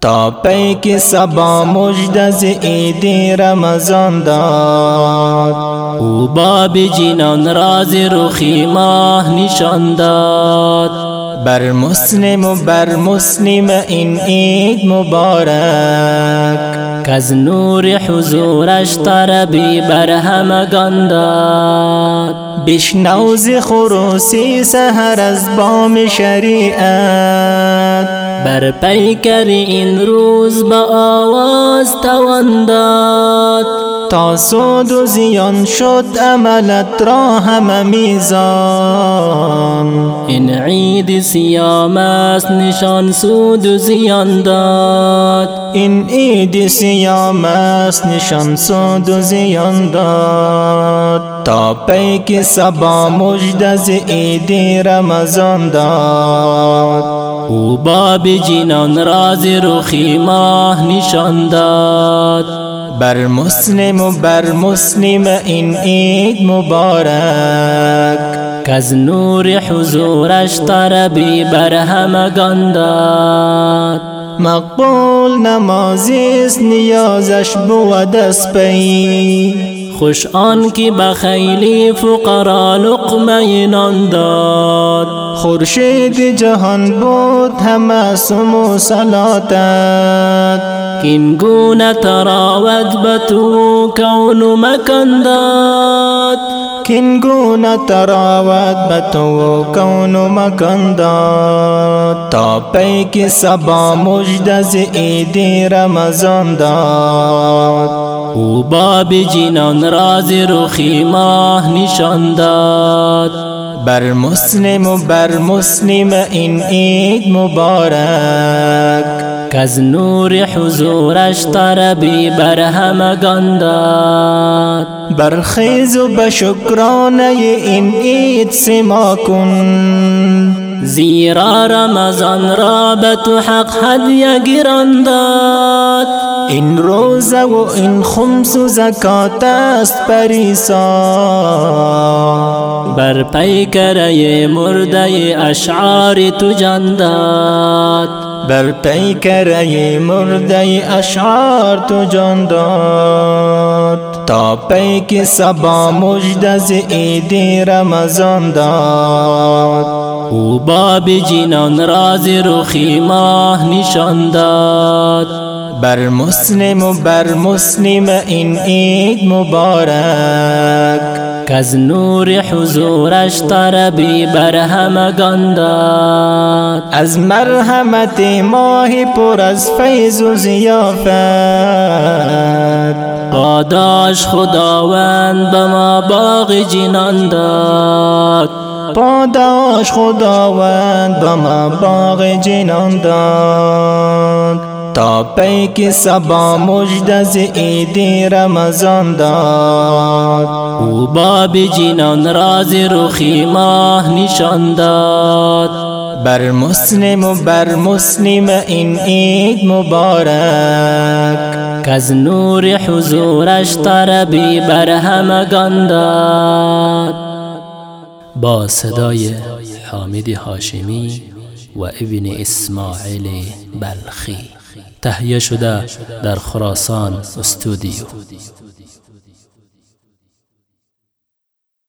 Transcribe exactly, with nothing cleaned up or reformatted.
تا پیک صبا مژده ز عید رمضان داد. او باب جنان راز رخی ماه نشان داد. بر مسلم و بر مسلم این عید مبارک، کز نور حضورش طربی بر همگان داد. بشنو ز خروسی سحر از بام شریعت، بر پیکر این روز با آواز توان داد. تا سود و زیان شد عملت را همه میزان. این عید صیام است نشان سود و زیان داد. این عید صیام است نشان سود و زیان داد. تا پیک صبا مژده ز عید رمضان داد. او باب جنان راز رخی ماه نشان داد. بر مسلم و بر مسلم این عید مبارک، کز نور حضورش طربی بر همگان داد. مقبول نمازیست نیازش بود از پی، خوش آن که بخیلی فقرا لقمه نان داد. خورشید جهان بود همه سمو صلاتت، کین گونه تراود به تو کون و مکان داد. کین گونه تراود به تو کون و مکان داد. تا پیک صبا مژده ز عید رمضان داد. او باب جنان راز رخی ماه نشان داد. بر مسلم و بر مسلم این عید مبارک، کز نور حضورش طربی بر همگان داد. برخیز و به شکرانه این عید سما کن، زیرا رمضان را به تو حق هدیه گران داد. این روزه و این خمس و زکات است پریسا، بر پیکره مرده اشعار تو جان داد. بر پیکره مرده اشعار تو جان داد. تا پیک صبا مژده ز عید رمضان داد. او باب جنان راز رخی ماه نشان داد. بر مسلم و بر مسلم این عید مبارک، کز نور حضورش طربی بر همگان داد. از مرحمت ماه پر از فیض و ضیافت، پاداش خداوند به ما باغ جنان داد. پاداش خداوند به ما باغ جنان داد. تا پیک صبا مژده ز عید رمضان داد. او باب جنان راز رخی ماه نشان داد. بر مسلم و بر مسلم این عید مبارک، کز نور حضورش طربی بر همگان داد. با صدای حامد هاشمی و ابن اسماعیل بلخی تهیه شده در خراسان استودیو.